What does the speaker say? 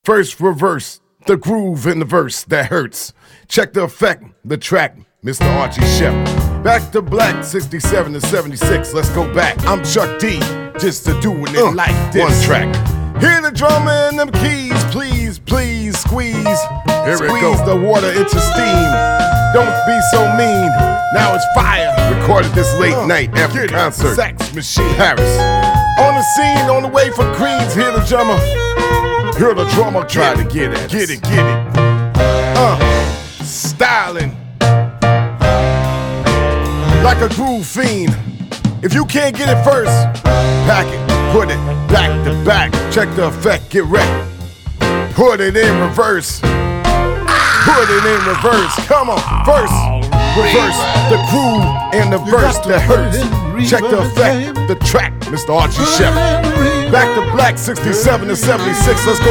First reverse, the groove in the verse that hurts. Check the effect, the track, Mr. Archie Shepp. Back to black, 67 to 76, let's go back. I'm Chuck D, just to doing it like this. One track. Hear the drummer and them keys, please, please, squeeze. Here squeeze the water into steam. Don't be so mean, now it's fire. Recorded this late night after concert. Sax Machine Paris. On the scene, on the way from Queens, hear the drummer. Hear the drummer try to get it. Get it, get it. Styling like a groove fiend. If you can't get it first, pack it, put it back to back. Check the effect, get wrecked. Put it in reverse. Put it in reverse. Come on, first, reverse the groove and the verse that hurts. Check the effect, the track, Mr. Archie Shepp. Back to black, 67 to 76. Let's go.